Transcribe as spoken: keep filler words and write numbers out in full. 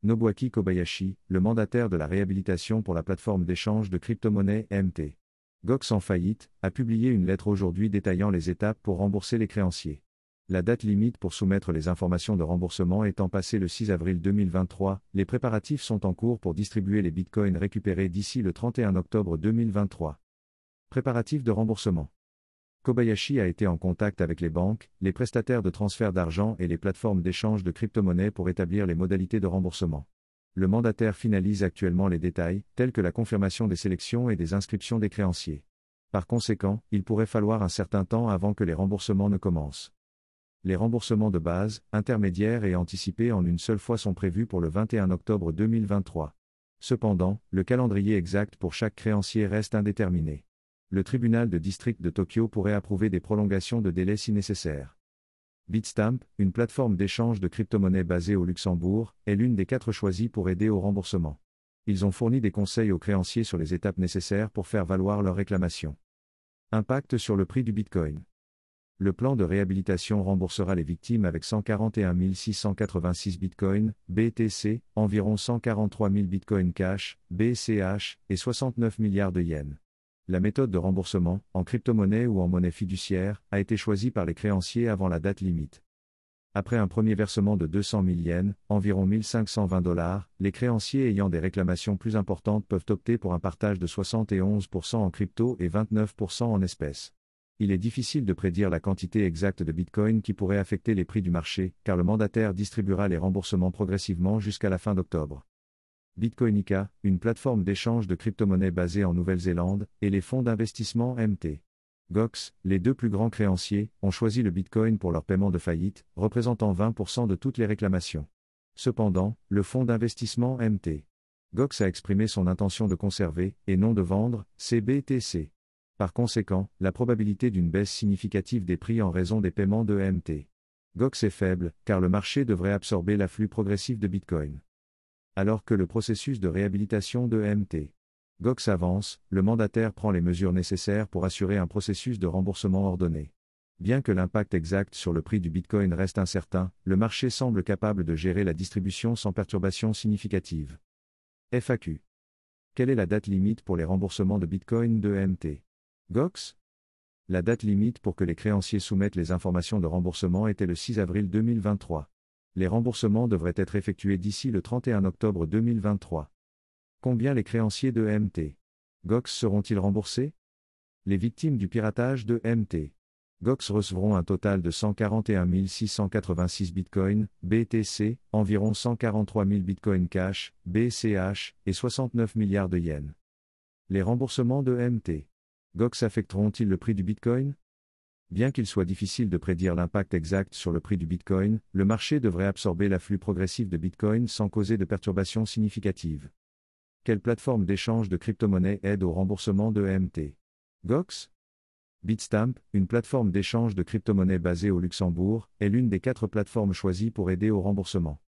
Nobuaki Kobayashi, le mandataire de la réhabilitation pour la plateforme d'échange de crypto-monnaies M T. Gox en faillite, a publié une lettre aujourd'hui détaillant les étapes pour rembourser les créanciers. La date limite pour soumettre les informations de remboursement étant passée le six avril deux mille vingt-trois, les préparatifs sont en cours pour distribuer les bitcoins récupérés d'ici le trente et un octobre deux mille vingt-trois. Préparatifs de remboursement. Kobayashi a été en contact avec les banques, les prestataires de transfert d'argent et les plateformes d'échange de crypto-monnaies pour établir les modalités de remboursement. Le mandataire finalise actuellement les détails, tels que la confirmation des sélections et des inscriptions des créanciers. Par conséquent, il pourrait falloir un certain temps avant que les remboursements ne commencent. Les remboursements de base, intermédiaires et anticipés en une seule fois sont prévus pour le vingt et un octobre deux mille vingt-trois. Cependant, le calendrier exact pour chaque créancier reste indéterminé. Le tribunal de district de Tokyo pourrait approuver des prolongations de délai si nécessaire. Bitstamp, une plateforme d'échange de crypto-monnaies basée au Luxembourg, est l'une des quatre choisies pour aider au remboursement. Ils ont fourni des conseils aux créanciers sur les étapes nécessaires pour faire valoir leurs réclamations. Impact sur le prix du Bitcoin. Le plan de réhabilitation remboursera les victimes avec cent quarante et un mille six cent quatre-vingt-six bitcoins, B T C, environ cent quarante-trois mille bitcoins cash, B C H, et soixante-neuf milliards de yens. La méthode de remboursement, en crypto-monnaie ou en monnaie fiduciaire, a été choisie par les créanciers avant la date limite. Après un premier versement de deux cent mille yens, environ mille cinq cent vingt dollars, les créanciers ayant des réclamations plus importantes peuvent opter pour un partage de soixante et onze pour cent en crypto et vingt-neuf pour cent en espèces. Il est difficile de prédire la quantité exacte de Bitcoin qui pourrait affecter les prix du marché, car le mandataire distribuera les remboursements progressivement jusqu'à la fin d'octobre. Bitcoinica, une plateforme d'échange de crypto-monnaies basée en Nouvelle-Zélande, et les fonds d'investissement M T. Gox, les deux plus grands créanciers, ont choisi le Bitcoin pour leur paiement de faillite, représentant vingt pour cent de toutes les réclamations. Cependant, le fonds d'investissement M T. Gox a exprimé son intention de conserver, et non de vendre, ses B T C. Par conséquent, la probabilité d'une baisse significative des prix en raison des paiements de M T. Gox est faible, car le marché devrait absorber l'afflux progressif de Bitcoin. Alors que le processus de réhabilitation de M T. Gox avance, le mandataire prend les mesures nécessaires pour assurer un processus de remboursement ordonné. Bien que l'impact exact sur le prix du Bitcoin reste incertain, le marché semble capable de gérer la distribution sans perturbation significative. F A Q. Quelle est la date limite pour les remboursements de Bitcoin de M T. Gox? La date limite pour que les créanciers soumettent les informations de remboursement était le six avril deux mille vingt-trois. Les remboursements devraient être effectués d'ici le trente et un octobre deux mille vingt-trois. Combien les créanciers de M T. Gox seront-ils remboursés? Les victimes du piratage de M T. Gox recevront un total de cent quarante et un mille six cent quatre-vingt-six bitcoins, B T C, environ cent quarante-trois mille bitcoins cash, B C H, et soixante-neuf milliards de yens. Les remboursements de M T. Gox affecteront-ils le prix du Bitcoin? Bien qu'il soit difficile de prédire l'impact exact sur le prix du Bitcoin, le marché devrait absorber l'afflux progressif de Bitcoin sans causer de perturbations significatives. Quelle plateforme d'échange de crypto-monnaies aide au remboursement de M T. Gox? Bitstamp, une plateforme d'échange de crypto-monnaies basée au Luxembourg, est l'une des quatre plateformes choisies pour aider au remboursement.